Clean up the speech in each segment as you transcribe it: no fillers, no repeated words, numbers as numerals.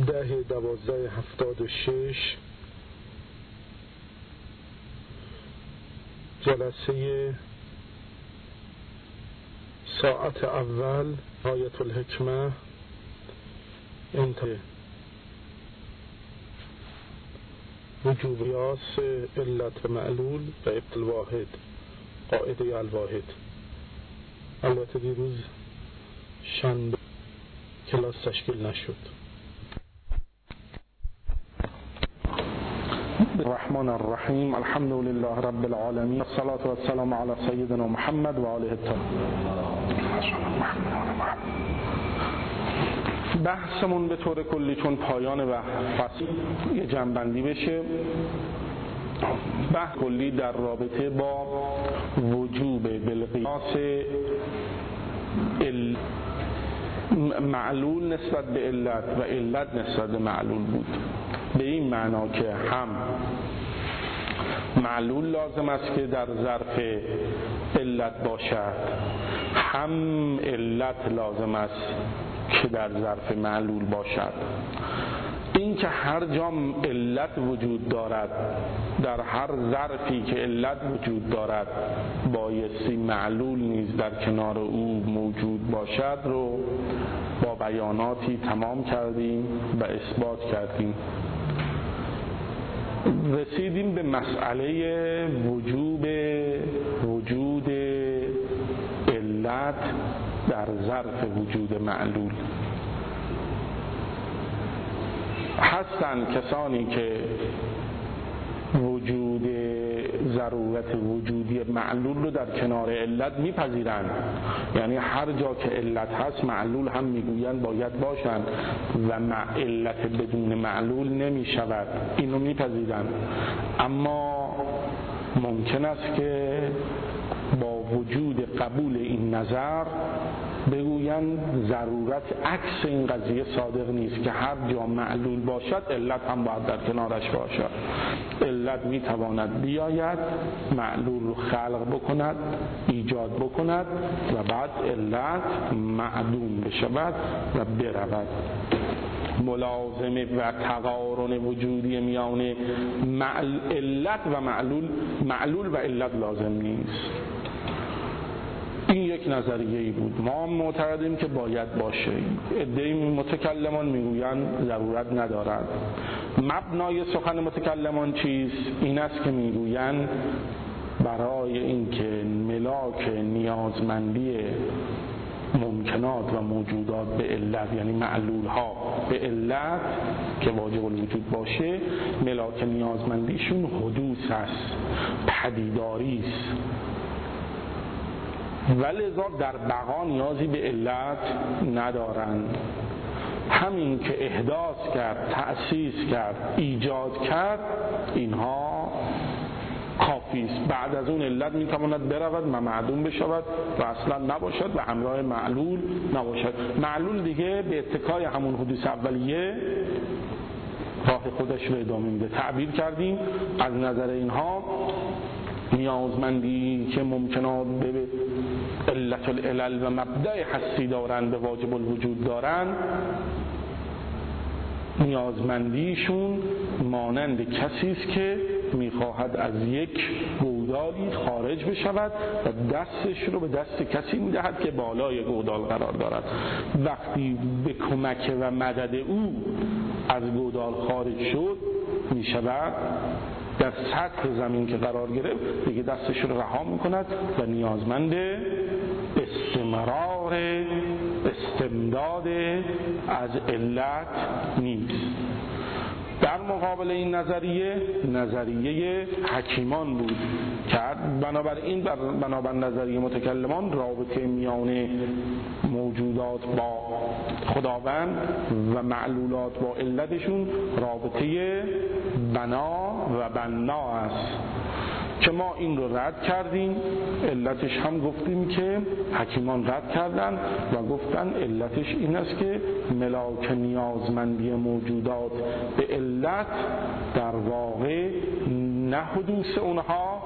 10/12/76 جلسه ساعت اول آیت الحکمه انتهى وجوب قیاس علت معلول و ابط الواحد قاعده الواحد. البته دیروز شنبه کلاس تشکیل نشد. الرحمن الرحیم الحمد لله رب العالمین والصلاة والسلام علی سیدنا محمد و آله الطاهرین. بحثمون به طور کلی چون پایان فصل یه جنبندی بشه، بحث کلی در رابطه با وجوب بالقیاس معلول نسبت به علت و علت نسبت به معلول بود، به این معنا که هم معلول لازم است که در ظرف علت باشد، هم علت لازم است که در ظرف معلول باشد. این که هر جا علت وجود دارد، در هر ظرفی که علت وجود دارد بایستی معلول نیز در کنار او موجود باشد رو با بیاناتی تمام کردیم و اثبات کردیم. رسیدیم به مسئله وجود علت در ظرف وجود معلول. هستند کسانی که وجود ضرورت وجودی معلول رو در کنار علت میپذیرند، یعنی هر جا که علت هست معلول هم میگویند باید باشند و علت بدون معلول نمیشود، اینو میپذیرند. اما ممکن است که با وجود قبول این نظر بگویند ضرورت عکس این قضیه صادق نیست که هر جا معلول باشد علت هم باید در کنارش باشد. علت میتواند بیاید معلول رو خلق بکند، ایجاد بکند و بعد علت معدوم بشود و برود. ملازمه و تقارن وجودی میان علت و معلول و علت لازم نیست. این یک نظریه‌ای بود. ما معتقدیم که باید باشه. عده‌ای متکلمان میگویند ضرورت ندارد. مبنای سخن متکلمان چیست؟ این است که میگویند برای اینکه ملاک نیازمندی ممکنات و موجودات به علت، یعنی معلول ها به علت که واجب الوجود باشه، ملاک نیازمندیشون حدوث است، پدیداری است، ولذا در بقا نیازی به علت ندارند. همین که احداث کرد، تأسیس کرد، ایجاد کرد، اینها کافی است. بعد از اون علت میتواند برود و معدوم بشود و اصلا نباشد و همراه معلول نباشد. معلول دیگه به اتکای همون حدوث اولیه راه خودش رو ادامه میده. تعبیر کردیم از نظر اینها نیازمندی که ممکنات به علت العلل و مبدأ هستی دارند، به واجب الوجود دارند، نیازمندیشون مانند کسی است که میخواهد از یک گودالی خارج بشود و دستش رو به دست کسی میدهد که بالای گودال قرار دارد. وقتی به کمک و مدد او از گودال خارج شد میشود در سطح زمین که قرار گرفت دیگه دستش رو رها میکند و نیازمند استمرار استمداد از علت نیست. در مقابل این نظریه حکیمان بود که بنابر نظریه متکلمان رابطه میان موجودات با خداوند و معلولات با علتشون رابطه بنا و بنا است که ما این رو رد کردیم. علتش هم گفتیم که حکیمان رد کردن و گفتن علتش این است که ملاک نیازمندی موجودات به علت در واقع نه حدوث اونها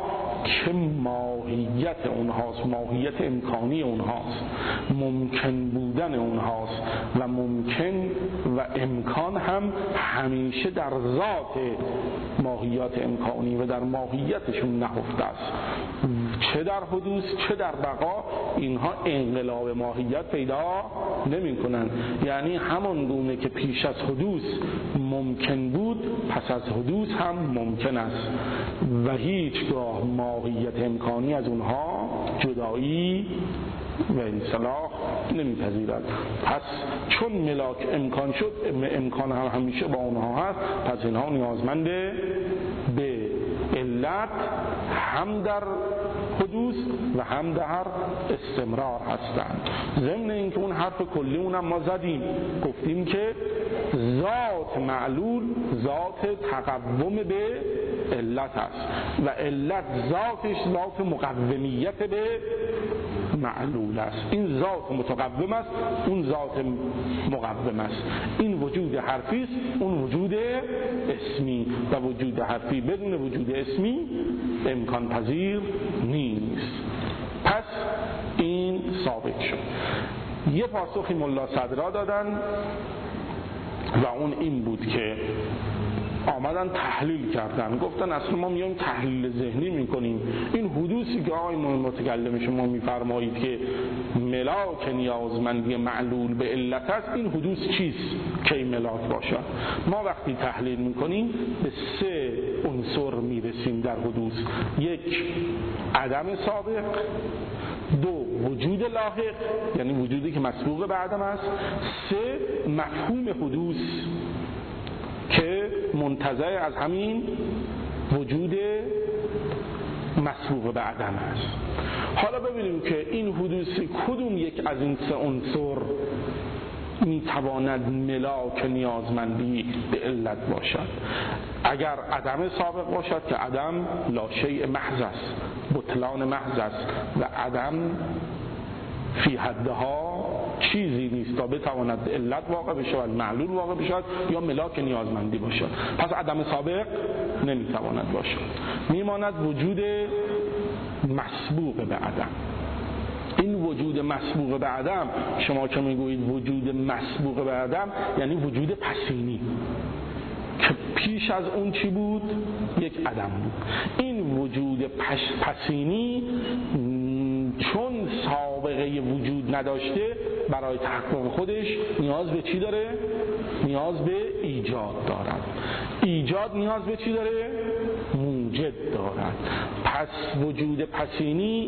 که ماهیت اونهاست، ماهیت امکانی اونهاست، ممکن بودن اونهاست و ممکن و امکان هم همیشه در ذات ماهیت امکانی و در ماهیتشون نهفته است. چه در حدوث چه در بقا اینها انقلاب ماهیت پیدا نمی کنن. یعنی همان گونه که پیش از حدوث ممکن بود پس از حدوث هم ممکن است و هیچگاه ماهیت امکانی از اونها جدایی و انسلاخ نمیپذیرد. پس چون ملاک امکان شد، امکان هم همیشه با اونها هست، پس اینها نیازمند به علت هم در حدوث و هم در استمرار هستند. ضمن اینکه اون حرف کلی اونم ما زدیم، گفتیم که ذات معلول ذات تقوم به علت است و علت ذاتش ذات مقومیت به معلول است. این ذات متقوم است، اون ذات مقوم است. این وجود حرفی است، اون وجود اسمی و وجود حرفی بدون وجود اسمی امکان پذیر نیست. پس این ثابت شد. یه پاسخی ملا صدرا دادن و اون این بود که آمدن تحلیل کردن، گفتن اصلا ما میایم تحلیل ذهنی میکنیم. این حدوثی که آقای متکلم شما میفرمایید که ملاک نیازمندی معلول به علت است، این حدوث چیست که ملاک باشد؟ ما وقتی تحلیل میکنیم به 3 عنصر میرسیم در حدوث: 1 عدم سابق، 2 وجود لاحق یعنی وجودی که مسبوق به عدم است، 3 مفهوم حدوث که منتزع از همین وجود مسبوق به عدم است. حالا ببینیم که این حدوث کدوم یک از این 3 عنصر میتواند ملاک نیازمندی به علت باشد. اگر عدم سابق باشد که عدم لا شیء محض است، بطلان محض است و عدم فی حدها چیزی نیست تا بتواند علت واقع بشود، معلول واقع بشود یا ملاک نیازمندی باشد. پس عدم سابق نمیتواند باشد. میماند وجود مسبوق به عدم. این وجود مسبوق به عدم، شما که میگویید وجود مسبوق به عدم یعنی وجود پسینی که پیش از اون چی بود؟ یک عدم بود. این وجود پسینی چون سابقه وجود نداشته، برای تحقق خودش نیاز به چی داره؟ نیاز به ایجاد دارد. ایجاد نیاز به چی داره؟ موجد دارد. پس وجود پسینی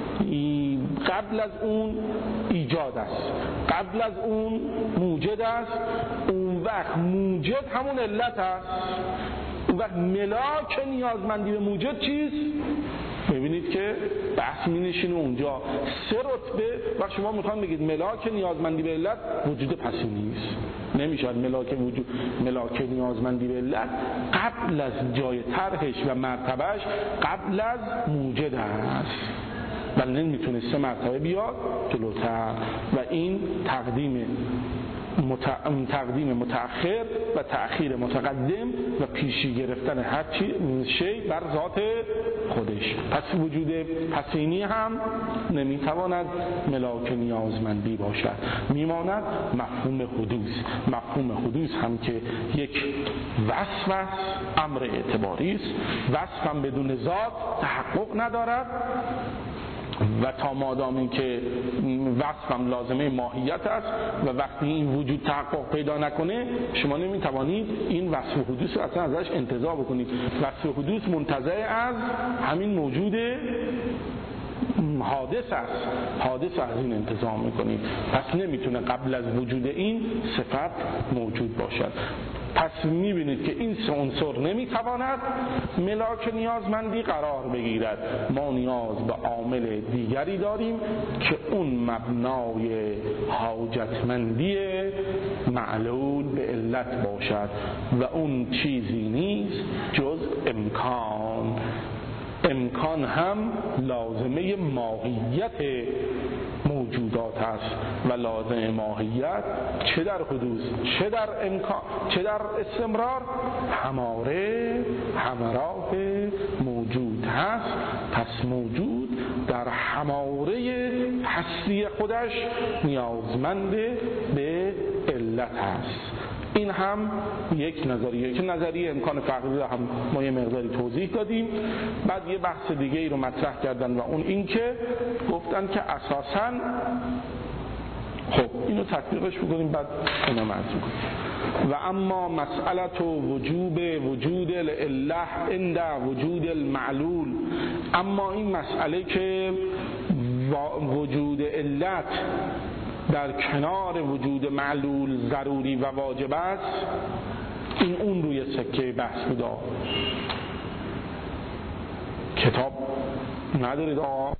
قبل از اون ایجاد است، قبل از اون موجد است، اون وقت موجد همون علت است. اون وقت ملاک نیازمندی به موجد چیست؟ ببینید که بحث می‌نشینه اونجا. 3 رتبه وقت شما میخوان بگید ملاک نیازمندی به علت وجود پسینی است، نمیشه ملاک نیازمندی به علت قبل از جای طرحش و مرتبهش قبل از موجد است، ولی نمیتونه 3 مرتبه بیاد جلوتر و این تقدیم متأخر و تأخیر متقدم و پیشی گرفتن هر شی بر ذات خودش. پس وجود پسینی هم نمیتواند ملاک نیازمندی باشد. میماند مفهوم حدوث. مفهوم حدوث هم که یک وصف است، امر اعتباری است. وصف هم بدون ذات تحقق ندارد و تا مادامی که وصفم لازمه ماهیت است و وقتی این وجود تحقق پیدا نکنه شما نمیتوانید این وصف حدوث اصلا ازش انتزاع بکنید. وصف حدوث منتزع از همین موجود حادث است، حادث از این انتزاع میکنید. پس نمیتونه قبل از وجود این صفت موجود باشد. پس میبینید که این 3 عنصر نمیتواند ملاک نیازمندی قرار بگیرد. ما نیاز به عامل دیگری داریم که اون مبنای حاجتمندی معلول به علت باشد و اون چیزی نیست جز امکان. امکان هم لازمه ماهیت موجودات است و لازمه ماهیت چه در حدوث چه در امکان چه در استمرار هماره همراه موجود موجود هست، پس موجود در هماره هستی خودش نیازمند به علت هست. این هم یک نظریه که نظریه امکان فقری رو هم ما یه مقداری توضیح دادیم. بعد یه بحث دیگه ای رو مطرح کردن و اون این که گفتن که اساساً خب اینو تطبیقش بکنیم بعد اینا مرز میکنیم. و اما مسئله وجود العله عند وجود المعلول، اما این مسئله که وجود علت در کنار وجود معلول ضروری و واجب است، این اون روی سکه بحث بوده. کتاب ندارید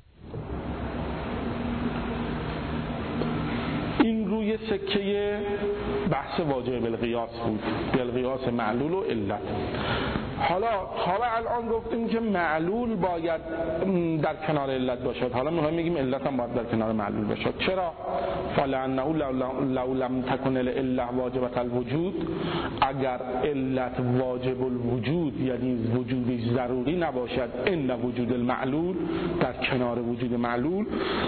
این روی سکه بحث واجب بالقیاس بود، بالقیاس معلول و علت. حالا تا الان گفتیم که معلول باید در کنار علت باشد، حالا میخوایم بگیم علت هم باید در کنار معلول باشد. چرا؟ فلانه لو لم تکن العله واجبة الوجود، اگر علت واجب الوجود یعنی وجودی ضروری نباشد ان وجود المعلول در کنار وجود معلول،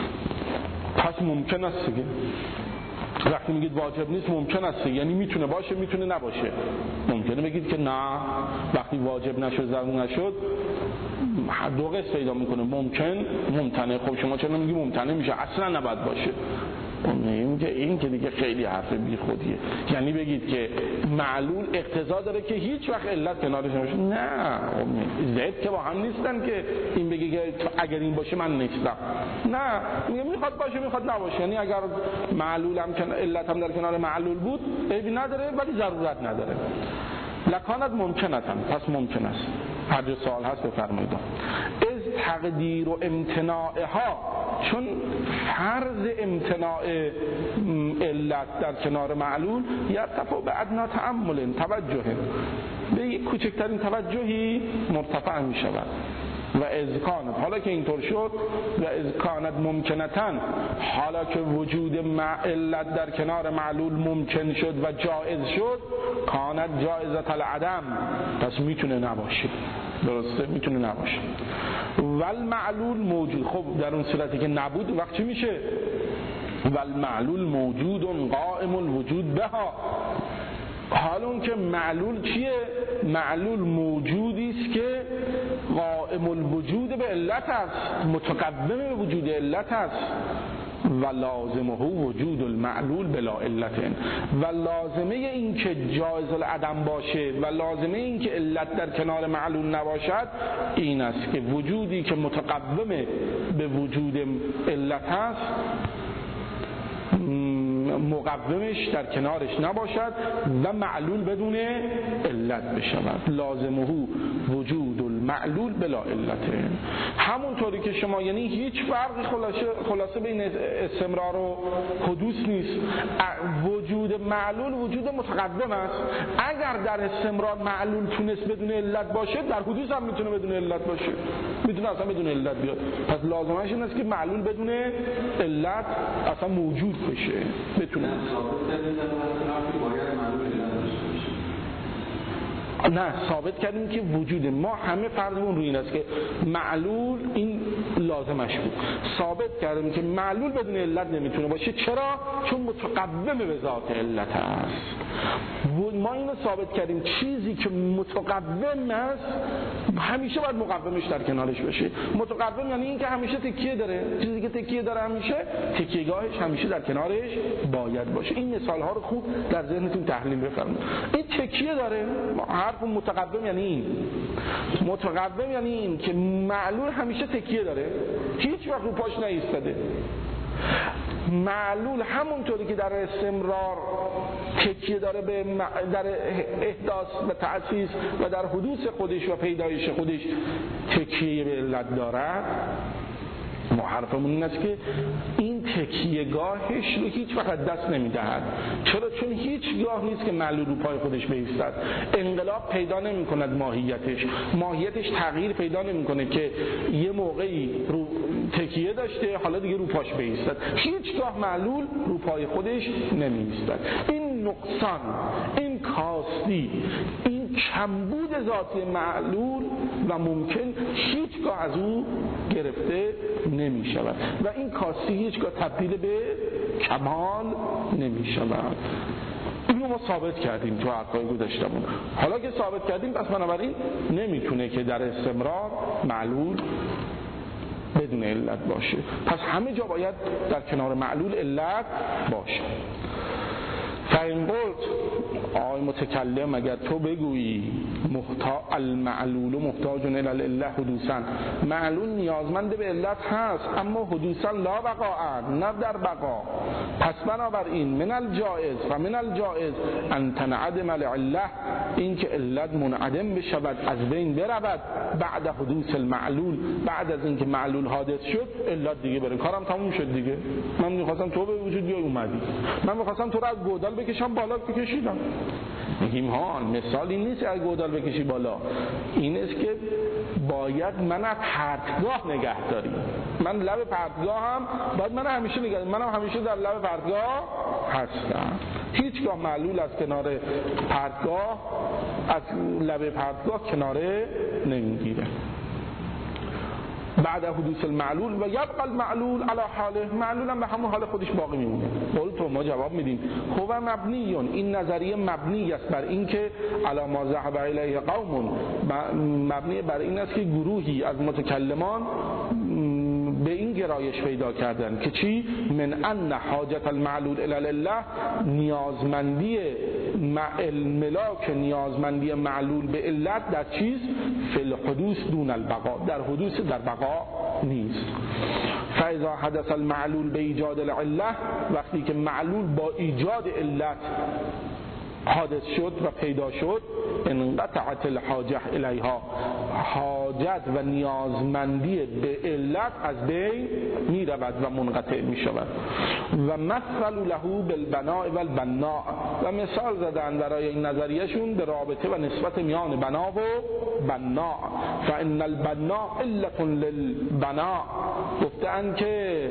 پس ممکن است دیگه. وقتی میگید واجب نیست ممکن است، یعنی میتونه باشه میتونه نباشه. ممکنه بگید که نه وقتی واجب نشد ضرور نشد دو قسم پیدا میکنه، ممکن ممتنع. خب شما چرا میگی ممتنع میشه اصلا نباید باشه؟ این که دیگه خیلی حرف بی خودیه. یعنی بگید که معلول اقتضا داره که هیچ وقت علت کنارش نباشه. نه زد که با هم نیستن که این بگی که اگر این باشه من نیستم. نه میگه میخواد باشه میخواد نباشه. یعنی اگر معلول هم علت هم در کنار معلول بود عیبی نداره ولی ضرورت نداره. لکانت ممکنتن، پس ممکن است. هر جا سوال هست بفرمایید. از تقدیر و امتناعها، چون فرض امتناع علت در کنار معلول یرتفع به ادنا تأمل توجه، به یک کوچکترین توجهی مرتفع می شود. و از کانت، حالا که اینطور شد، و از کانت ممکنتن، حالا که وجود علت در کنار معلول ممکن شد و جائز شد، کانت جائزت العدم، پس میتونه نباشه. درسته؟ میتونه نباشه. والمعلول موجود، خب در اون صورتی که نبود وقت چی میشه؟ والمعلول موجود قائم الوجود بها، حال اون که معلول چیه؟ معلول موجودی است که قائم الوجود به علت است، متقدم به وجود علت است. و لازمه وجود المعلول بلا علت، و لازمه این که جایز العدم باشه و لازمه این که علت در کنار معلول نباشد این است که وجودی که متقدم به وجود علت است مقومش در کنارش نباشد و معلول بدون علت بشود. لازمه وجود المعلول بلا علت. همونطوری که شما، یعنی هیچ فرقی خلاصه بین استمرار و حدوث نیست. وجود معلول وجود متقدم است. اگر در استمرار معلول تونست بدون علت باشه، در حدوث هم میتونه بدون علت باشه، میتونه اصلا بدون علت بیاد. پس لازمش این است که معلول بدون علت اصلا موجود بشه، بتونه. نه ثابت کردیم که وجود ما همه فرضمون روی این است که معلول این لازمش بود. ثابت کردیم که معلول بدون علت نمیتونه باشه. چرا؟ چون متقدم به ذات علت است. ما اینو ثابت کردیم چیزی که متقدم است همیشه باید مقومش در کنارش باشه. متقدم یعنی این که همیشه تکیه داره. چیزی که تکیه داره همیشه تکیه‌گاهش همیشه در کنارش باید باشه. این مثال ها رو خوب در ذهنتون تحلیل بفرمایید. این تکیه داره، حرف متقدم یعنی این. متقدم یعنی این که معلول همیشه تکیه داره، هیچ وقت رو پاش نایستاده. معلول همونطوری که در استمرار تکیه داره به در احداث و تأسیس و در حدوث خودش و پیدایش خودش تکیه به علت دارد، ما حرفمون این است که این تکیه‌گاهش رو هیچ وقت دست نمی‌دهد. چرا؟ چون هیچ گاه نیست که معلول رو پای خودش بایستد. انقلاب پیدا نمی‌کند، ماهیتش تغییر پیدا نمی‌کنه که یه موقعی رو تکیه داشته حالا دیگه رو پاش بایستد. هیچ گاه معلول رو پای خودش نمی‌ایستد. این نقصان، این کاستی، این کمبود ذاتی معلول و ممکن هیچگاه از او گرفته نمی شود و این کاستی هیچگاه تبدیل به کمال نمی شود. اینو ما ثابت کردیم تو حرفای گذشتمون. حالا که ثابت کردیم پس بنابراین نمیتونه که در استمرار معلول بدون علت باشه، پس همه جا باید در کنار معلول علت باشه. فإن قلت آی متکلم اگر تو بگویی المعلول محتاج الی العله حدوثا، معلول نیازمند به علت هست اما حدوثا لا بقاء، نه در بقا، پس بنابراین من الجائز و من الجائز ان تنعدم العله، این که علت منعدم بشود از بین برود بعد حدوث المعلول، بعد از اینکه معلول حادث شد علت دیگه بره، کارم تموم شد دیگه. من می‌خواستم تو به وجود بیای اومدی، من می‌خواستم تو رو از گودال بکشم بالا بکشیدم. میگیم ها مثال این نیست از گودال بکشی بالا، این است که باید من از پرتگاه نگه داری. من لب پرتگاه هم باید من همیشه نگه دارم، منم همیشه در لب پرتگاه هستم، هیچگاه معلول از کنار پرتگاه از لب پرتگاه کناره نمیگیره. بعد حدوث المعلول و یبقى المعلول علی حاله، معلول هم به همون حال خودش باقی میمونه. قلت ما جواب میدیم هو مبنی، این نظریه مبنی است بر این که علی ما ذهب الیه قوم، مبنی بر این است که گروهی از متکلمان به این گرایش پیدا کردن که چی؟ من ان حاجت المعلول الی العله، نیازمندی ملاک نیازمندی معلول به علت در چیز؟ فی الحدوث دون البقاء، در حدوث در بقا نیست. فاذا حدث المعلول به ایجاد العله، وقتی که معلول با ایجاد علت حادث شد و پیدا شد، انقطعت الحاجه الیها، حاجت و نیازمندی به علت از بین می رود و منقطع می شود. و مثل له بالبناء والبناء، و مثال زدن برای این نظریهشون به رابطه و نسبت میان بنا و بناء. فان البناء علت للبناء، گفتند که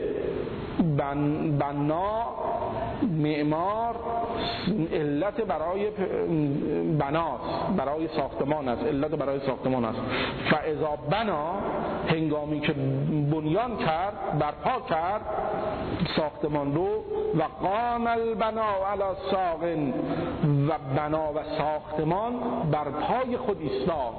بنا معمار علت برای بناست، برای ساختمان است، علت برای ساختمان است. فاذا بنا، هنگامی که بنیان کرد، برپا کرد ساختمان رو، و قام البنا علی ساق، و بنا و ساختمان بر پای خود ایستاد،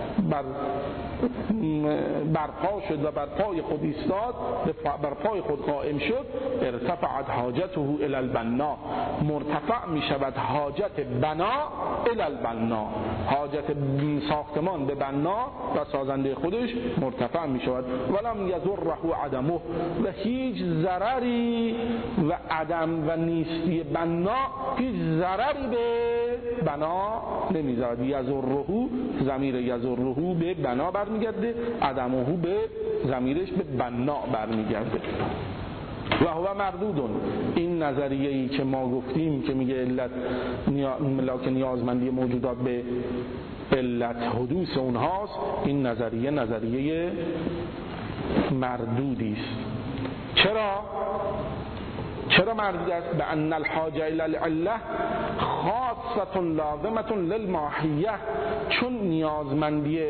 برپا شد و بر پای خود ایستاد، بر پای خود قائم شد، ارتفعت حاجته الی البنا، مرتفع می شود حاجت بنا الی البنا، حاجت ساختمان به بنا و سازنده خودش مرتفع می شود. ولم یضره عدمه، و هیچ ضرری و عدم و نیستی بنا هیچ ضرری به بنا نمی‌زد. یضره، ضمیر یضره به بنا برمیگرده، عدمه به ضمیرش به بنا برمیگرده. و هو مردود، این نظریه‌ای که ما گفتیم که میگه علت ملاک نیازمندی موجودات به علت حدوث اونهاست، این نظریه مردودی است. چرا مردود است؟ به ان الحاجه الی العله خاصه لازمه للماهیه، چون نیازمندی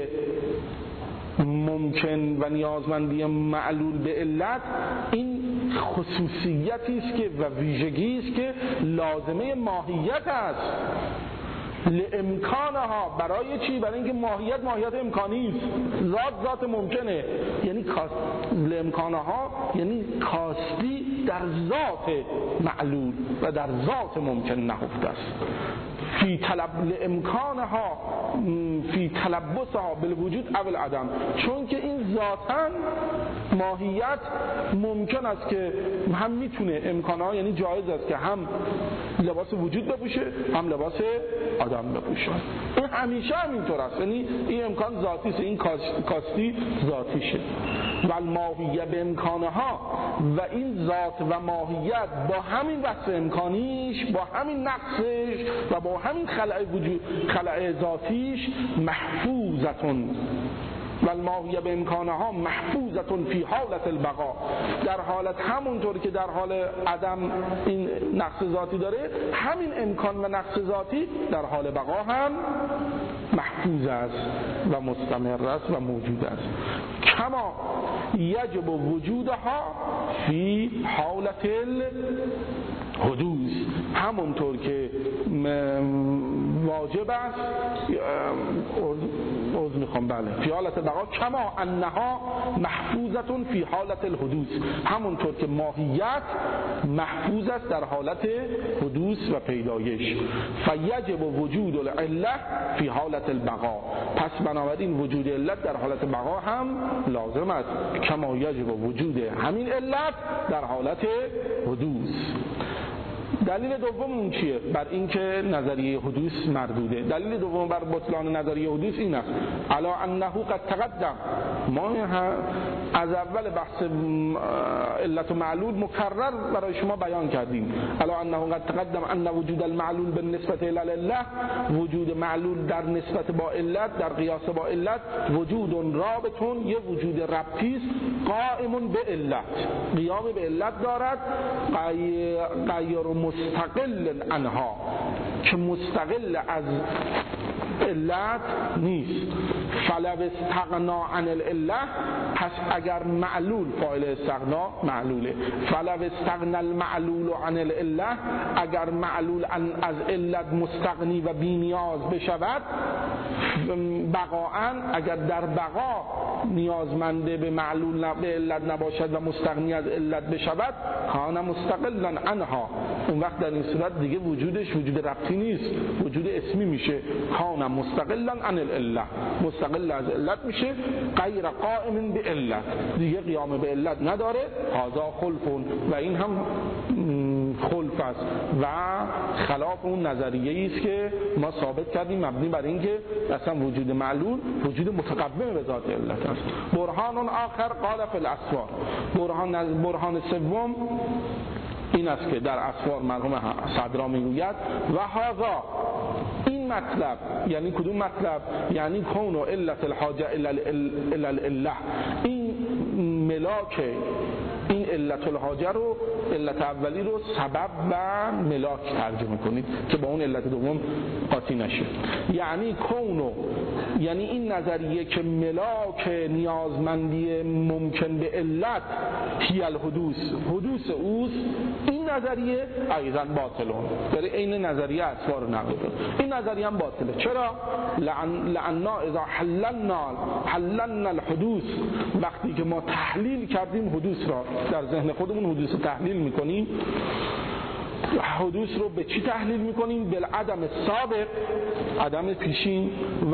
ممکن و نیازمندی معلول به علت این خصوصیتی است که و ویژگی است که لازمه ماهیت است. لامکانها، برای چی؟ برای اینکه ماهیت امکانی است، ذات ممکنه، یعنی لامکانها یعنی کاستی در ذات معلول و در ذات ممکن نهفته است. فی طلب لامکانها فی تلبسها بالوجود او العدم، چون که این ذاتاً ماهیت ممکن است که هم میتونه، امکانها یعنی جایز است که هم لباس وجود بپوشه هم لباس آدم بپوشه. این همیشه همینطور است، یعنی این امکان ذاتی است، این کاستی ذاتیشه. و الماهیه به امکانها، و این ذات و ماهیت با همین وصف امکانیش، با همین نقصش و با همین خلع ذاتیش محفوظتون و الماهیه به امکانها محفوظتون فی حالت البقا، در حالت همونطور که در حال عدم این نقص ذاتی داره، همین امکان و نقص ذاتی در حال بقا هم محفوظ است و مستمر است و موجود است. کما یجب وجودها فی حالت الحدوث، همونطور که واجب است فی حالت بقا، کما انها محفوظتون فی حالت الحدوث، همونطور که ماهیت محفوظ است در حالت حدوث و پیدایش. فیجب وجود العله فی حالت البقا، پس بنابراین وجود علت در حالت بقا هم لازم است، کما یجب وجود همین علت در حالت حدوث. دلیل دوم اون چیه؟ بر اینکه نظریه حدوث مردوده. دلیل دوم بر بطلان نظریه حدوث این است: علی انه قد تقدم، ما از اول بحث علت و معلول مکرر برای شما بیان کردیم. علی انه قد تقدم ان وجود المعلول بالنسبه الی العله، وجود معلول در نسبت با علت، در قیاس با علت، وجود رابطون، یه وجود ربطی است، قائم به علت، قیام به علت دارد، غیر مستقل عنها، که مستقل از علت نیست. فلو استغنا عن العله، پس اگر معلول، فاعل استغنا معلوله، فلو استغنا المعلول عن العله، اگر معلول از علت مستغنی و بی نیاز بشود، بقاءً، اگر در بقا نیازمنده به معلول به علت نباشد و مستغنی از علت بشود، کان مستقلا عنها، اون وقت در این صورت دیگه وجودش وجود ربطی نیست، وجود اسمی میشه، کان مستقلا عن العله، مستقل از علت میشه، غیر قائم به علت، دیگه قیام به علت نداره. هذا خلف، و این هم خلف است و خلاف اون نظریه‌ای است که ما ثابت کردیم مبنی بر اینکه اصلا وجود معلول وجود متقدم به ذات علت است. برهان آخر قال فی الاسوار، برهان سوم این است که در اسوار مرحوم صدرا میگوید: و هذا، این مطلب، یعنی کدوم مطلب؟ یعنی کون و علت الحاجه الی العله، این ملاک، این علت الحاجه رو، علت اولی رو سبب و ملاک ترجمه کنید که با اون علت دوم قاطی نشه. یعنی کونو، یعنی این نظریه که ملاک نیازمندی ممکن به علت هی الحدوث، حدوث اوست، این نظریه ایضا باطلون، داره این نظریه اسوار نقل کنه، این نظریه هم باطله. چرا؟ لعنا اذا حللنا الحدوث، وقتی که ما تحلیل کردیم حدوث را، در ذهن خودمون حدوث رو تحلیل میکنیم، حدوث رو به چی تحلیل میکنیم؟ بالعدم سابق، عدم پیشین،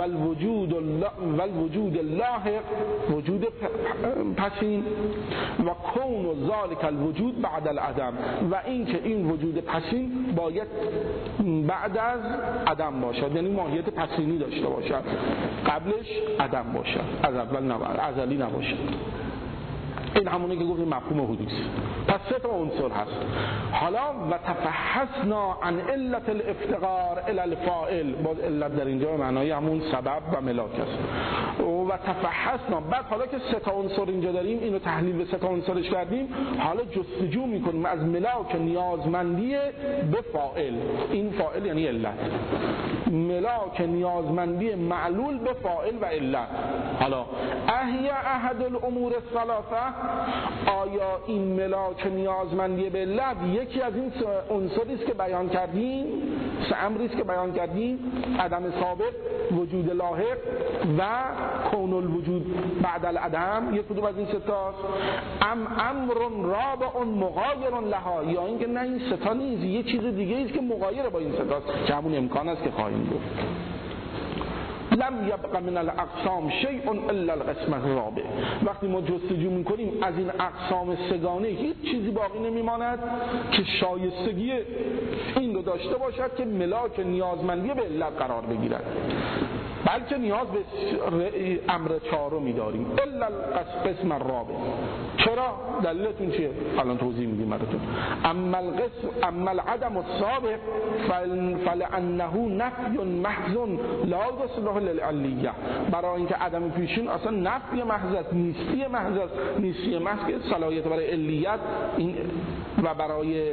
والوجود اللاحق، وجود پسین، و کون ذالک الوجود بعد العدم، و این که این وجود پسین باید بعد از عدم باشد، یعنی ماهیت پسینی داشته باشد، قبلش عدم باشد، از اول نباشد، ازلی نباشد. این همونه که گفتیم مفهوم حدوث. پس سه تا عنصر هست. حالا و تفحصنا عن علت الافتقار الی الفاعل، باز علت در اینجا به معنای همون سبب و ملاک است. و تفحصنا، بعد حالا که سه تا عنصر اینجا داریم، اینو تحلیل به سه تا عنصرش کردیم، حالا جستجو میکنیم از ملاک نیازمندی به فاعل، این فاعل یعنی علت، ملاک نیازمندی معلول به فاعل و علت. حالا احیا احد الامور الثلاثه، آیا این ملاک نیازمندی به علت یکی از این عنصری است که بیان کردیم، سه امری است که بیان کردیم، عدم سابق، وجود لاحق و کون الوجود بعد العدم، یک کدوم از این سه تاست؟ امر رابع مغایر لها، یا اینکه نه این سه تا نیست، یه چیز دیگه است که مغایر با این سه تاست، که همون امکان است که خواهیم گفت. لم یبق من الاقسام شیء الا القسم الرابع، وقتی ما جستجو میکنیم از این اقسام سگانه هیچ چیزی باقی نمیماند که شایستگی این رو داشته باشد که ملاک نیازمندی به علت قرار بگیرد، بلکه نیاز به امر چهارمی داریم، الا القسم الرابع. چرا؟ دلیلتون چیه؟ الان توضیح میدیم براتون. اما العدم السابق فلانه نفی محض لا يصلح للعلیه، برای اینکه عدم پیشین اصلا نفی محض است، نیستی محض است، نیستی محض که صلاحیت برای علیت این و برای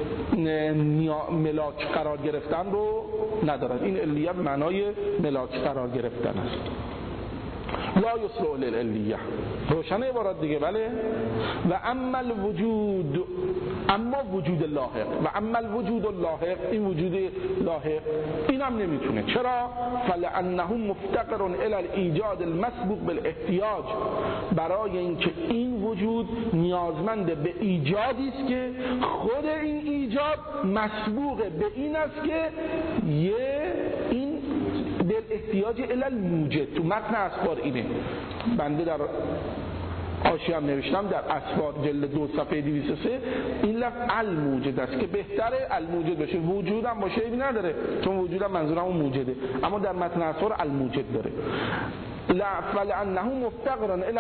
ملاک قرار گرفتن رو ندارد. این علیت معنای ملاک قرار گرفتن است. لا یصلح للعلیه، روشنه عبارات دیگه. بله. و اما الوجود، اما وجود لاحق، و اما الوجود اللاحق، این وجود لاحق این هم نمیتونه. چرا؟ فلانه مفتقر الی الایجاد المسبوق بالاحتیاج، برای اینکه این وجود نیازمند به ایجادی است که خود این ایجاد مسبوق به این است که این دل احتیاج الی الموجد. تو متن اسفار اینه، بنده در حاشیه هم نوشتم در اسفار جلد 2 صفحه 203 این لفظ الموجد است که بهتره الموجد باشه، وجودم باشه ایبی نداره چون وجودم منظورم اون موجده، اما در متن اسفار الموجد داره. فلانه مفتقر الی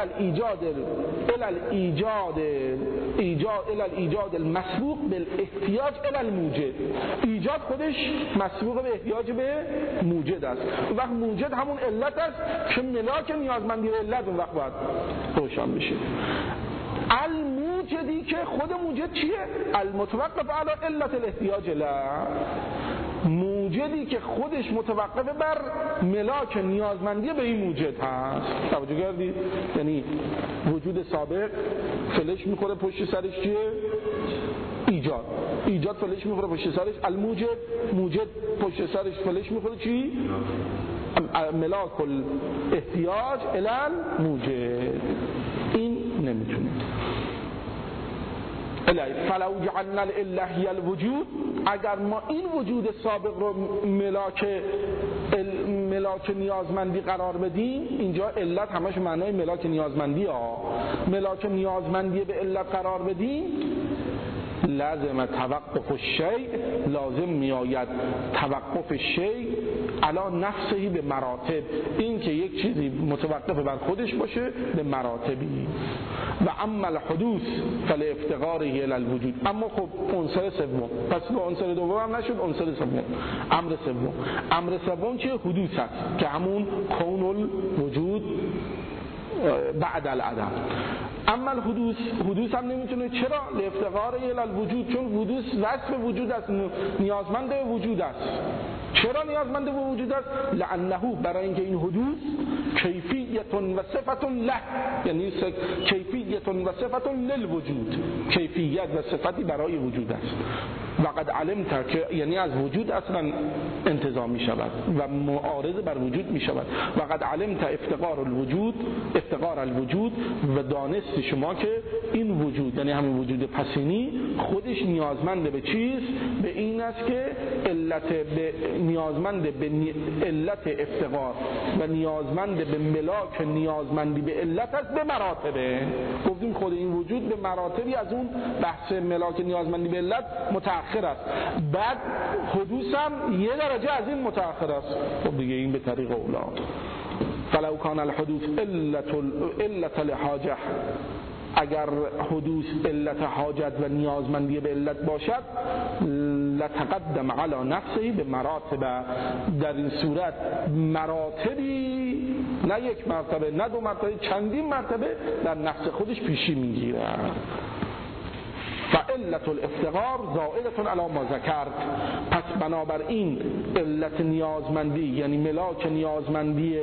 الایجاد المسبوق بالاحتیاج الی الموجد، ایجاد خودش مسبوق به احتیاج به موجد است. اون وقت موجد همون علت است که ملاک نیازمندی به علت اون وقت باید روشن بشه. الموجدی که خود موجد چیه؟ المتوقف علی علت الاحتیاج له، موجدی که خودش متوقف بر ملاک نیازمندی به این موجد هست. توجه کردید؟ یعنی وجود سابق فلش میخوره پشت سرش چیه؟ ایجاد فلش میخوره پشت سرش الموجد، موجد پشت سرش فلش میخوره چی؟ ملاک الاحتیاج الی الموجد. این نمیتونه. فلو جعلنا العله هی الوجود، اگر ما این وجود سابق رو ملاک نیازمندی قرار بدیم، اینجا علت همش معنای ملاک نیازمندی ها، ملاک نیازمندی به علت قرار بدیم، لازم توقف الشیء، لازم میآید توقف شیء علی نفسه به مراتب، این که یک چیزی متوقف بر خودش باشه به مراتبی. و اما الحدوث فلافتقاره الی الوجود، اما خب عنصر سوم، پس به عنصر دوم هم نشد، عنصر سوم امر سوم چیه؟ حدوث است که همون کون الوجود بعد العدم. اما حدوث هم نمیتونه. چرا؟ لافتقاره الی الوجود، چون حدوث وصف وجود است، نیازمند به وجود است. چرا نیازمند به وجود است؟ لانه، برای اینکه این حدوث کیفیت و صفت له، یعنی کیفیت و صفت للوجود، کیفیت و صفتی برای وجود است. وقد علمت، که یعنی از وجود اصلا انتزاع می شود و معارض بر وجود می شود. وقد علمت افتقار الوجود، و دانست شما که این وجود، یعنی همین وجود پسینی، خودش نیازمند به چیز؟ به این است که نیازمند به علت افتقار و نیازمند به ملاک نیازمندی به علت است به مراتبه. گفتیم خود این وجود به مراتبی از اون بحث ملاک نیازمندی به علت متأخر است، بعد حدوث هم یه درجه از این متأخر است. خب دیگه این به طریق اولا. فلو کان الحدوث علت الحاجه، اگر حدوث علت حاجت و نیازمندی به علت باشد، لتقدم علی نفسه به مراتب، در این صورت مراتبی، نه یک مرتبه نه دو مرتبه، چندین مرتبه در نفس خودش پیشی میگیره. فعلت الافتقار زائدة علی ما ذکرت، پس بنابراین علت نیازمندی یعنی ملاک نیازمندی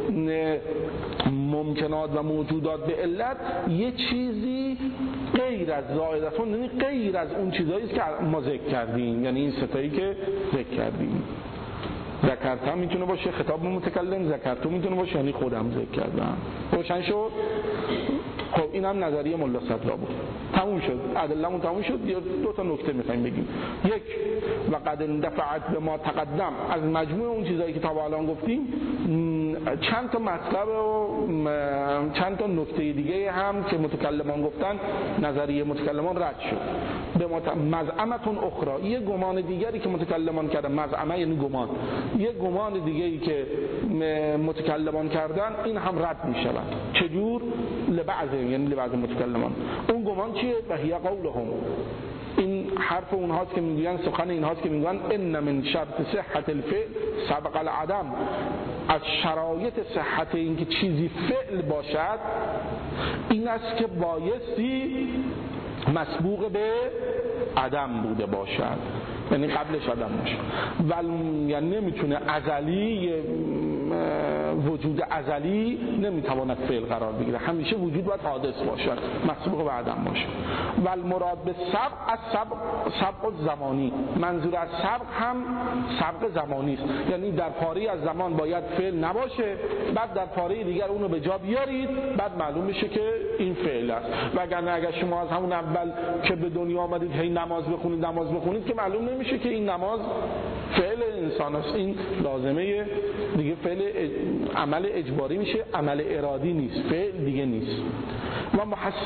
ممکنات و موجودات به علت یه چیزی غیر از زائدتون، یعنی غیر از اون چیزایی است که ما ذکر کردیم، یعنی این ستایی که ذکر کردیم. ذکرتم میتونه باشه خطاب متکلم، ذکرتم میتونه باشه یعنی خودم ذکر کردم. روشن شد؟ خب این هم نظریه ملا صدرا بود. تموم شد، ادله‌مون تموم شد. دو تا نکته می‌خوایم بگیم. یک، وقد اندفعت به ما تقدم، از مجموع اون چیزایی که تا الان گفتیم چند تا مطلب و چند تا نکته دیگه هم که متکلمان گفتن، نظریه متکلمان رد شد. به مزعمتون اخرى، یه گمان دیگری که متکلمان کردن، مزعمه یعنی گمان، یه گمان دیگه‌ای که متکلمان کردن این هم رد می‌شود. چجور؟ لبعض، یعنی لبعض متکلمان. اون گمان چیه؟ بهیه قولهم، این حرف اونهاست که میگن، سخن اینهاست که میگن ان من شرط صحت الفعل سبق العدم، از شرایط صحت اینکه چیزی فعل باشد این است که بایستی مسبوق به عدم بوده باشد، یعنی قبلش عدم باشه. یعنی نمیتونه ازلی، وجود ازلی نمیتواند فعل قرار بگیره، همیشه وجود باید حادث باشد، مسبوق به عدم باشه. و المراد به سبق از سبق زمانی، منظور از سبق هم سبق زمانی است، یعنی در پاره از زمان باید فعل نباشه، بعد در پاره دیگر اونو به جا بیارید، بعد معلوم میشه که این فعل است. وگرنه اگر شما از همون اول که به دنیا آمدید هی نماز بخونید که معلوم نمیشه که این نماز فعل انسان است، این لازمه دیگه فعل عمل اجباری میشه، عمل ارادی نیست، فعل دیگه نیست. و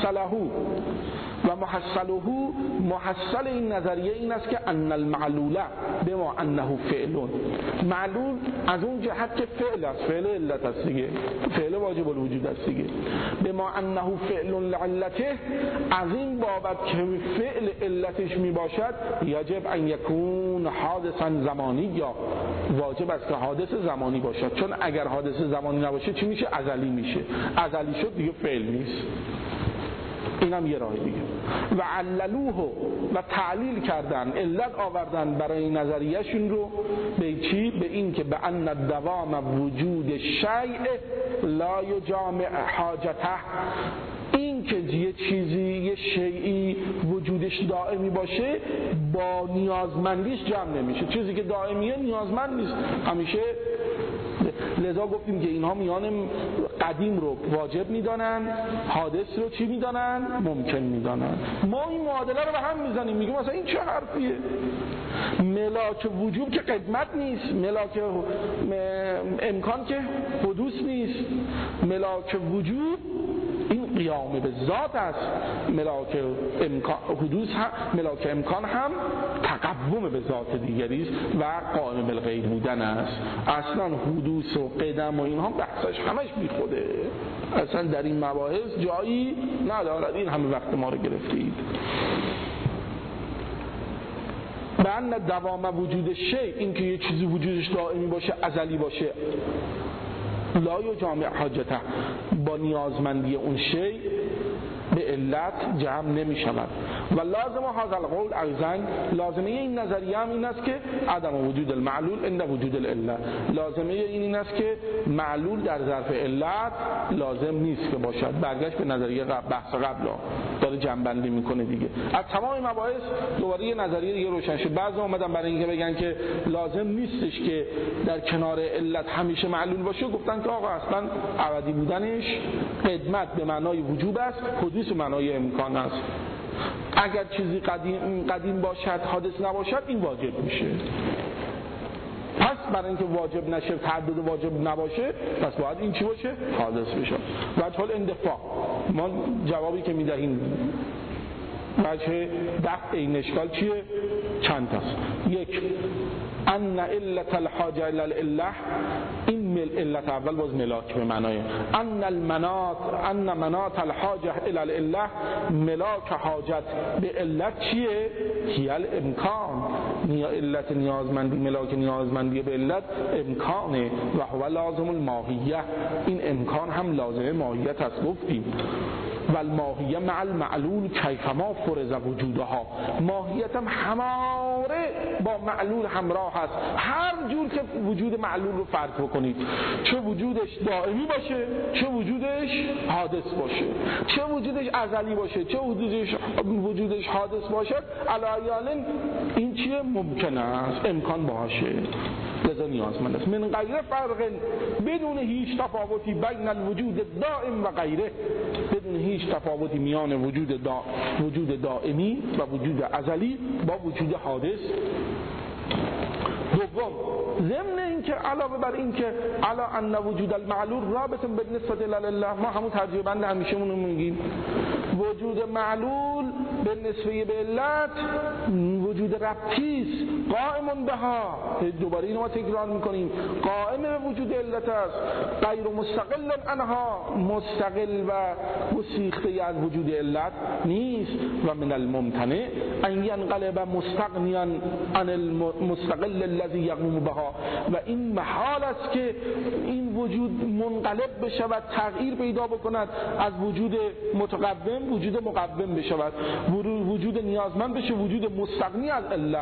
محصل این نظریه این است که ان المعلول بما انه فعل، معلول از اون جهت که فعل است، فعل علت است دیگه، فعل واجب الوجود است دیگه، بما انه فعل لعلته، از این بابت که فعل علتش می باشد یجب ان یکون حادثا زمانی، یا واجب است که حادث زمانی باشد، چون اگر حادث زمانی نباشه چی میشه؟ ازلی میشه، ازلی شد دیگه فعل نیست. اینم یه راه دیگه. و عللوه، و تعلیل کردن، علت آوردن برای نظریهشون رو به چی؟ به این که به ان دوام وجود شیء لا یجامع حاجته، این که یه چیزی، یه شیئی وجودش دائمی باشه با نیازمندیش جمع نمیشه، چیزی که دائمیه نیازمند نیست همیشه. لذا گفتیم که اینها میان قدیم رو واجب میدانن، حادث رو چی میدانن؟ ممکن میدانن. ما این معادله رو به هم میزنیم، میگیم مثلا این چه حرفیه؟ ملاک وجوب که قدمت نیست، ملاک امکان که حدوث نیست، ملاک وجوب این قیام به ذات است، ملاک امکان حدوث هم، ملاک امکان هم تقوم به ذات دیگری است و قائم بالغیب بودن است. اصلا حدوث و قدم و اینها بحثش همش بیخوده، اصلا در این مباحث جایی ندارد. این همه وقت ما رو گرفتید. به ان دوام وجود شیء، این که یه چیزی وجودش دائمی باشه، ازلی باشه، لا یجامع حاجته، با نیازمندی اون شیء به علت جمع نمی شود. و لازم هذا القول ایضا، لازمه این نظریه هم این است که عدم وجود المعلول عند وجود العله، لازمه این است که معلول در ظرف علت لازم نیست که باشد. برگشت به نظریه بحث قبل داره جمع‌بندی میکنه دیگه. از تمام مباحث دوباره یه نظریه دیگه روشن شد. بعضی اومدن برای اینکه بگن که لازم نیستش که در کنار علت همیشه معلول باشه، گفتن که آقا اصلا ابدی بودنش قدمت به معنای وجوب است، حدوث به معنای امکان است. اگر چیزی قدیم باشد حادث نباشد این واجب میشه. پس برای اینکه واجب نشه، تعدد واجب نباشه، پس باید این چی باشه؟ حادث بشه. وجه الاندفاع، ما جوابی که میدهیم وجه دفع این اشکال چیه؟ چند تاست. یک، ان علت الحاجه الی العله، این علت اول باز ملاک به معنای ان مناط الحاجه الی العله، ملاک حاجت به علت چیه؟ هی الامکان، علت نیازمندی، ملاک نیازمندی به علت امکانه و هو لازم الماهیه، این امکان هم لازم ماهیت است. گفتیم و الماهیه مع المعلول کیفما فرض وجودها، ماهیت هم هماره با معلول همراه است، هر جور که وجود معلول رو فرض بکنید، چه وجودش دائمی باشه، چه وجودش حادث باشه، چه وجودش ازلی باشه، چه وجودش حادث باشه، علیاً این چیه؟ ممکن است، امکان باشه، لذا نیازمند است. من غیر فرق، بدون هیچ تفاوتی بین الوجود دائم و غیره، بدون هیچ تفاوتی میان وجود دائمی و وجود ازلی با وجود حادث. دوم، ضمن اینکه علاوه بر این که علا ان وجود المعلول رابط بالنسبه الی الله، ما همون ترجیح بند همیشه مونو میگیم، وجود معلول به نسبه به علت وجود ربطی است، قائم بها، دوباره اینو ما تکرار میکنیم، قائم به وجود علت است، غیر مستقل عنها، مستقل و گسیخته از وجود علت نیست. و من الممتنع ان ینقلب مستغنیا عن المستقل الذي يقوم بها، و این محال است که این وجود منقلب بشود، تغییر پیدا بکند از وجود متقدم وجود مقدم بشود، وجود نیازمند بشه وجود مستغنی از علت،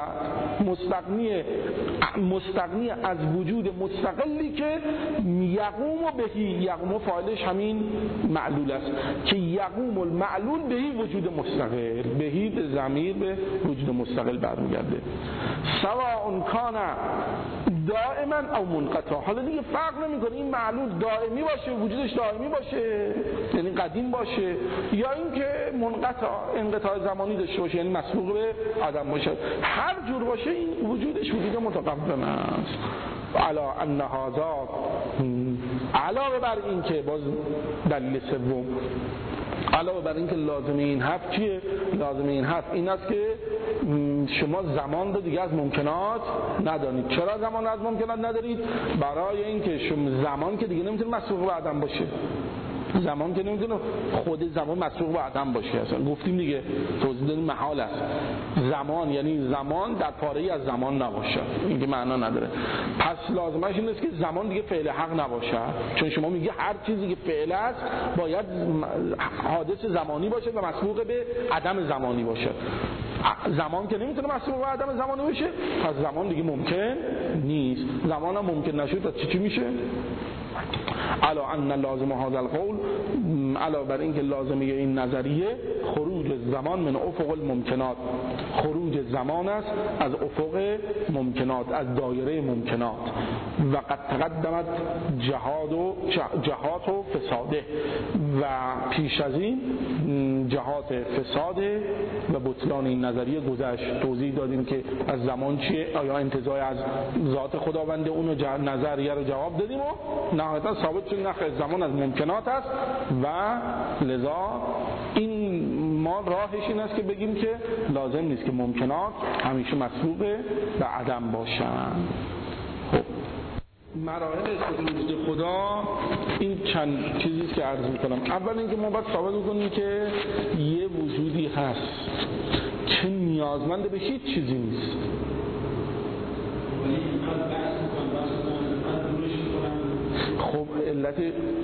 مستغنی از وجود مستقلی که یقوم بهی، یقوم فاعلش همین معلول است که یقوم المعلول بهی وجود مستقل، بهی به ضمیر به وجود مستقل برمیگرده. سواء کان دائما او منقطع، حالا دیگه فرق نمیکنه این معلول دائمی باشه، وجودش دائمی باشه یعنی قدیم باشه، یا اینکه منقطع انقطاع زمانی داشته باشه یعنی مسبوق به عدم باشه، هر جور باشه این وجودش وجود متقدم است. علا ان هذا، علاوه بر این که باز دلیل سوم، علاوه بر این که لازم این حرف چیه؟ لازم این حرف این است که شما زمان رو دیگه از ممکنات ندانید. چرا زمان از ممکنات ندارید؟ برای اینکه شما زمان که دیگه نمیتونه مسبوق به عدم باشه، زمان که نمیتونه خود زمان مسبوق به عدم باشه، اصلا گفتیم دیگه، توضیح دادیم محال است. زمان یعنی زمان در پاره‌ای از زمان نباشه، این که معنا نداره. پس لازمش این است که زمان دیگه فعل حق نباشه، چون شما میگه هر چیزی که فعل است باید حادث زمانی باشه و مسبوق به عدم زمانی باشه. زمان که نمیتونه مسبوق به عدم زمانی باشه، پس زمان دیگه ممکن نیست. زمان هم ممکن نشد تا چی میشه؟ علا ان لازم هذا القول، علا بر این که لازمه این نظریه خروج زمان من افق الممکنات، خروج زمان است از افق ممکنات، از دایره ممکنات. و قد تقدمت جهات و فساده، و پیش از این جهات فساده و بطلان این نظریه گذشت. توضیح دادیم که از زمان چیه، آیا انتزاع از ذات خداونده، اونو نظریه رو جواب دادیم و نهایتا ثابت شد نخیر زمان از ممکنات است و لذا این ما راهش این است که بگیم که لازم نیست که ممکنات همیشه مسبوق به عدم باشن. خب مراحل اثبات وجود خدا این چند چیزی است که عرض می‌کنم. اول اینکه ما باید ثابت کنیم که یه وجودی هست که نیازمند به هیچ چیزی نیست. خب علت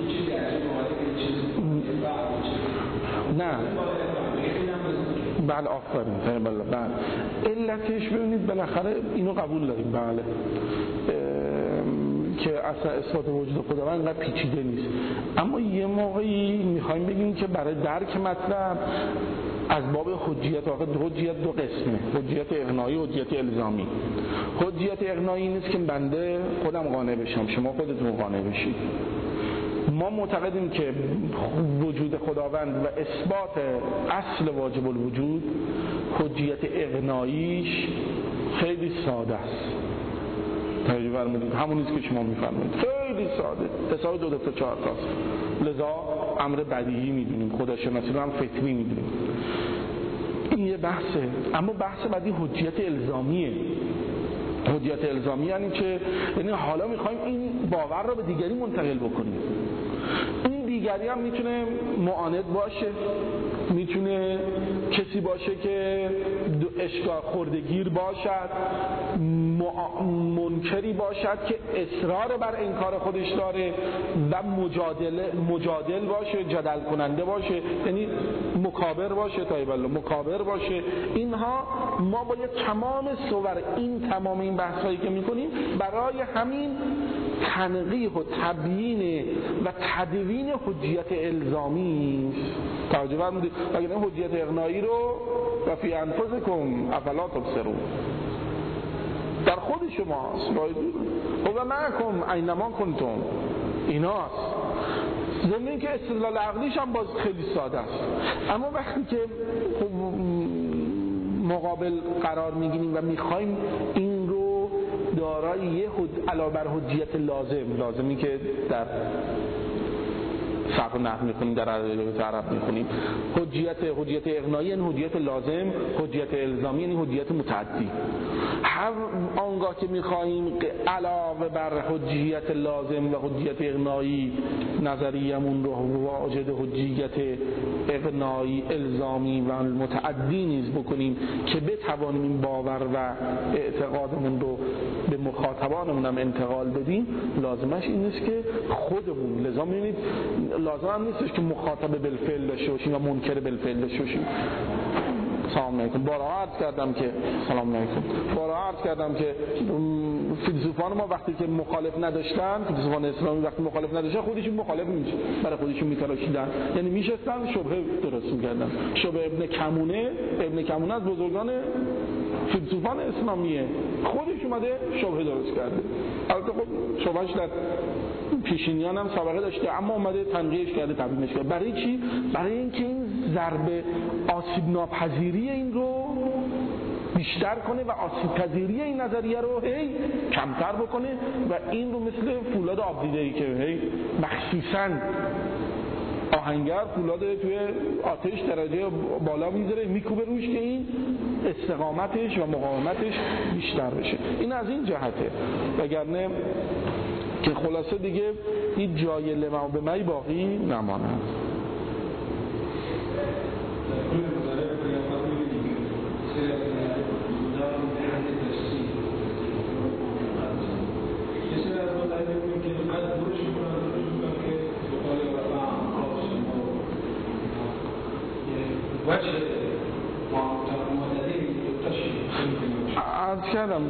نه بله آفرین بله علتش ببینید بالاخره اینو قبول داریم بله که اصلا اثبات وجود خداوند انقدر پیچیده نیست، اما یه موقعی میخوایم بگیم که برای درک مطلب از باب حجیت، واقع حجیت دو قسمه، حجیت اقناعی و حجیت الزامی. حجیت اقناعی نیست که بنده خودم قانع بشم، شما خودتون قانع بشید. ما معتقدیم که وجود خداوند و اثبات اصل واجب الوجود حجیت اقناعیش خیلی ساده است. توجه فرمودید، همون نیست که شما میفرمایید، خیلی ساده، حساب 2 تا 4 تاست. لذا امر بدیهی میدونیم، خداشناسی رو هم فطری میدونیم. این یه بحثه، اما بحث بعدی حجیت الزامیه. حجیت الزامی یعنی چه؟ یعنی حالا میخوایم این باور رو به دیگری منتقل بکنیم. این دیگری هم میتونه معاند باشه، میتونه کسی باشه که اشکال خوردگیر باشد، منکری باشد که اصرار بر انکار خودش داره و مجادل باشه، جدل کننده باشه، یعنی مکابر باشه، مکابر باشه. اینها ما باید تمام صور تمام این بحثایی که میکنیم برای همین تنقیح و تبیین و تدوین حجیت الزامی توجه فرمودید. اگر این حجیت اقناعی رو و فی انفسکم افلا تبصرون در خود شماست، و معکم اینما کنتم، ایناست. ضمن که استدلال عقلیش هم باز خیلی ساده است، اما وقتی که مقابل قرار میگیریم و میخوایم این رو دارای یه علاوه بر حجیت لازمی که در صرف نحو میخونیم، در ادبیات عرب میخونیم. حجیت اقناعی یعنی حجیت لازم، حجیت الزامی یعنی حجیت متعدی. هر آنگاه که میخواهیم علاوه بر حجیت لازم و حجیت اقناعی نظریه‌مون رو واجد حجیت اقناعی الزامی و متعدی نیز بکنیم که بتوانیم این باور و اعتقادمون رو به مخاطبانمون هم انتقال بدیم، لازمش این نیست که خودمون، لازم می‌بینید لازم هم نیستش که مخاطب بالفعل داشته باشیم و منکر بالفعل داشته باشیم. سلام علیکم. بارها عرض کردم که فیلسوفان ما وقتی که مخالف نداشتن، فیلسوفان اسلامی وقتی مخالف نداشتن خودشون مخالف میشه، برای خودشون میتراشیدن، یعنی میشستن شبهه درست میکردن. شبهه ابن کمونه از بزرگان فیلسوفان اسلامیه، خودش اومده شبهه درست کرده. البته خب شبهش در پیشینیان هم سابقه داشته، اما اومده تنقیحش کرده، تبیینش کرده. برای چی؟ برای اینکه این ضربه آسیب ناپذیری این رو بیشتر کنه و آسیب پذیری این نظریه رو کمتر بکنه و این رو مثل فولاد آبدیده‌ای که مخصوصاً آهنگر فولاد توی آتش درجه بالا میذاره میکوبه روش که این استقامتش و مقاومتش بیشتر بشه. این از این جهته، وگرنه که خلاصه دیگه این جای لما به می باقی نماند. عرض کردم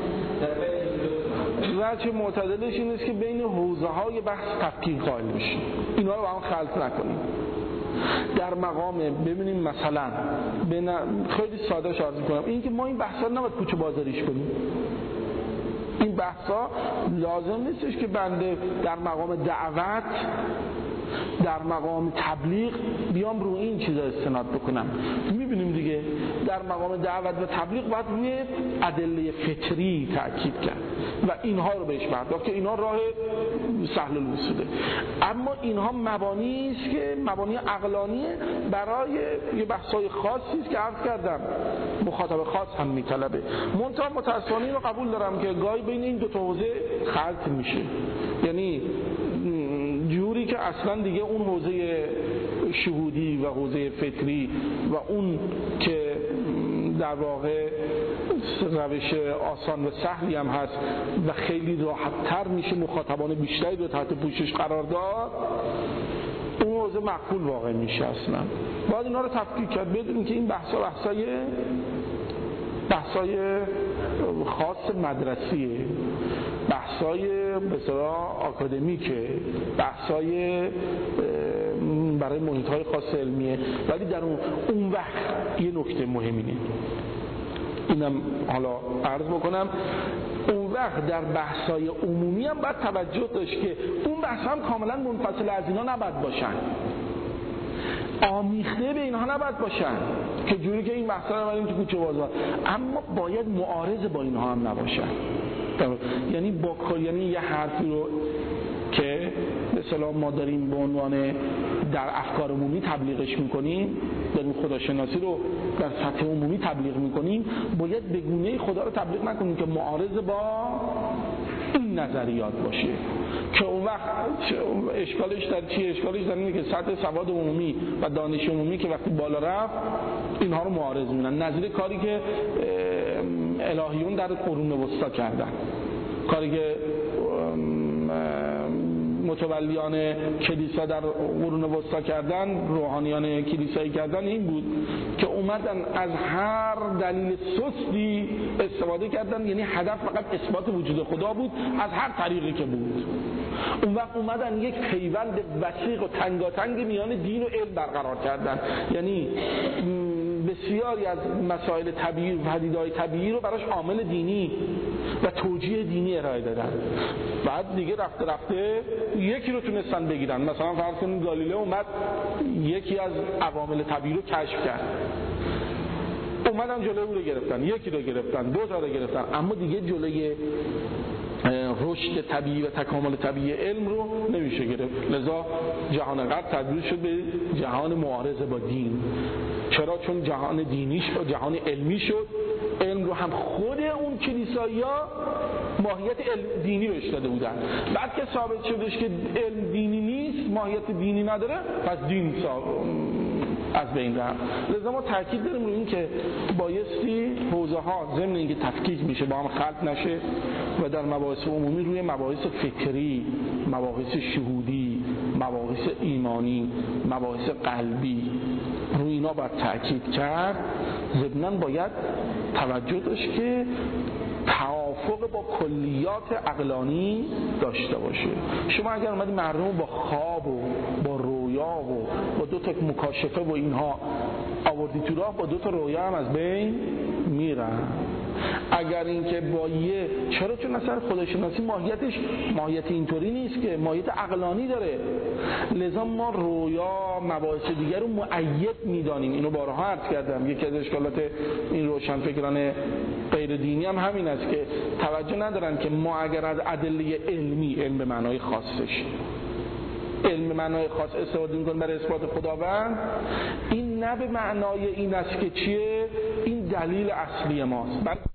وجه معتدلش این است که بین حوزه‌های بحث تفکیک قائل بشیم، اینا رو با هم خلط نکنیم. در مقام ببینیم مثلا خیلی ساده عرض می‌کنم، این که ما این بحثا رو نباید کوچه بازاریش کنیم. این بحثا لازم نیستش که بنده در مقام دعوت، در مقام تبلیغ بیام رو این چیزا استناد بکنم. میبینیم دیگه در مقام دعوت و تبلیغ باید روی ادله فطری تاکید کرد و اینها رو بهش پرداخت که اینا راه سهل الوصوله. اما اینها مبانی است که مبانی عقلانیه برای یه بحث‌های خاصی است که عرض کردم مخاطب خاص هم میطلبه. منتها متأسفانه رو قبول دارم که گاهی بین این دو تا حوزه خلط میشه، یعنی جوری که اصلا دیگه اون حوزه شهودی و حوزه فطری و اون که در واقع روش آسان و سهلی هم هست و خیلی راحت‌تر میشه مخاطبان بیشتری رو تحت پوشش قرار داد، اون حوزه مقبول واقع میشه. اصلا باید اینا رو تفکیک کرد، بدونیم که این بحثای خاص مدرسیه، بحثای به اصطلاح آکادمیکه، بحثای برای محیط‌های خاص علمیه، ولی در اون وقت یه نکته مهمینه، اینم حالا عرض بکنم، اون وقت در بحثای عمومی هم باید توجه داشت که اون بحث هم کاملا منفصل از اینا نباید باشن، آمیخته به اینها نباید باشن که جوری که این بحثا رو بریم تو کوچه بازار، اما باید معارض با اینها هم نباشن. یعنی یه حرفی رو که به اصطلاح ما داریم به عنوان در افکار عمومی تبلیغش میکنیم، داریم خداشناسی رو در سطح عمومی تبلیغ میکنیم، باید به گونه خدا رو تبلیغ نکنیم که معارض با این نظریات باشه، که اون وقت اشکالش در چیه؟ اشکالش در اینه که سطح سواد عمومی و دانش عمومی که وقتی بالا رفت اینها رو معارض می‌کنن، نظیر کاری که الهیون در قرون وسطا کردن، کاری که متولیان کلیسا در قرون وسطا کردن، روحانیان کلیسایی کردن، این بود که اومدن از هر دلیل سستی استفاده کردن، یعنی هدف فقط اثبات وجود خدا بود از هر طریقی که بود. اون وقت اومدن یک پیوند وثیق و تنگاتنگ میان دین و علم برقرار کردن، یعنی بسیاری از مسائل طبیعی و پدیده‌های طبیعی رو براش عامل دینی و توجیه دینی ارائه دادن. بعد دیگه رفته یکی رو تونستن بگیرن، مثلا فرض کنید گالیله اومد یکی از عوامل طبیعی رو کشف کرد، اومدن جلوی اون رو گرفتن، یکی رو گرفتن، دو تا رو گرفتن، اما دیگه جلوی رشد طبیعی و تکامل طبیعی علم رو نمیشه گرفت. لذا جهان غرب تبدیل شد به جهان معارضه با دین. چرا؟ چون جهان دینی شد، جهان علمی شد. علم رو هم خود اون کلیسایی‌ها ماهیت دینی بهش داده بودن. بعد که ثابت شدش که علم دینی نیست، ماهیت دینی نداره، پس دین از بین رفت. لذا ما تاکید داریم روی این که بایستی حوزه ها ضمن اینکه تفکیک میشه با هم خلط نشه و در مباحث عمومی روی مباحث فکری، مباحث شهودی، مباحث ایمانی، مباحث قلبی، روی اینا باید تاکید کرد. ضمناً باید توجه داشت که توافق با کلیات عقلانی داشته باشه. شما اگر اومدی مردم با خواب و با رویا و با دو تا مکاشفه و اینها آوردی تو راه، با دو تا رویا هم از بین میرن. اگر اینکه با چرا؟ چون اصلا خداشناسی ماهیت اینطوری نیست که ماهیت عقلانی داره. لذا ما رویا مباحث دیگر رو مؤید میدانیم. اینو بارها عرض کردم. یکی از اشکالات این روشنفکران غیر دینی هم همین است که توجه ندارن که ما اگر از ادله علمی، علم به معنای خاصش، علم معنای خاص استفاده می‌کنیم برای اثبات خداوند، این نه به معنای این است که چیه؟ این دلیل اصلی ماست.